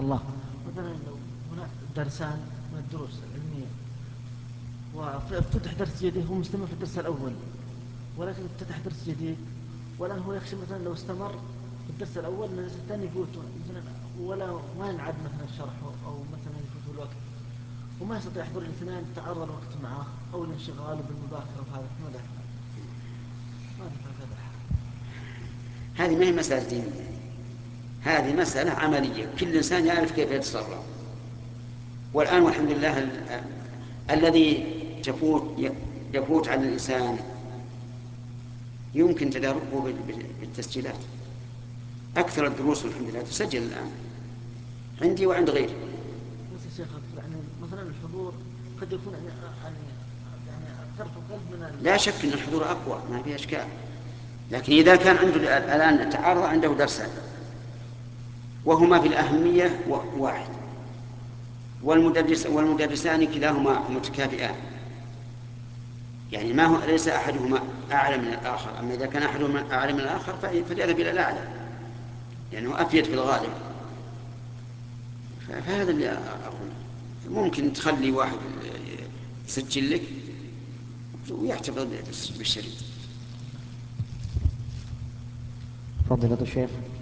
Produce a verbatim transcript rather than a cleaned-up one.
الله، مثلا لو هناك درسان من الدروس العلمية وافتتح درس جديد، هو مستمر في الدرس الأول ولكن افتتح درس جديد، والآن هو يخشى مثلا لو استمر في الدرس الأول من الدرس الثاني يفوت مثلا، ولا ما ينعد مثلا الشرح أو مثلا يفوت الوقت وما يستطيع يحضر الاثنين، تعرض الوقت معه أو الانشغال بالمذاكرة، وهذا ماذا يفعل؟ ماذا يفعل في هذا الحال؟ هذه ما هي مسألة دينية، هذه مسألة عملية، كل إنسان يعرف كيف يتصرف. والآن والحمد لله ال- الذي تفوت يفوت على الإنسان يمكن تداركه بال- بال- بالتسجيلات. أكثر الدروس والحمد لله تسجل الآن عندي وعند غيري. بس يا شيخ يعني مثلا الحضور قد يكون يعني يعني يعني أكثر في القلب من ال... لا شك أن الحضور أقوى، ما في إشكال، لكن إذا كان عنده الآن تعارض عنده درسان وهما في الأهمية واحد، والمدرس والمدرسان كلاهما متكافئان، يعني ما هو ليس أحدهما أعلى من الآخر، أما إذا كان أحدهما أعلى من الآخر فليذهب إلى الأعلى لأنه أفيد في الغالب. فهذا اللي أقول، ممكن تخلي واحد يسجل لك ويحتفظ بالشريط. فضيلة الشيخ.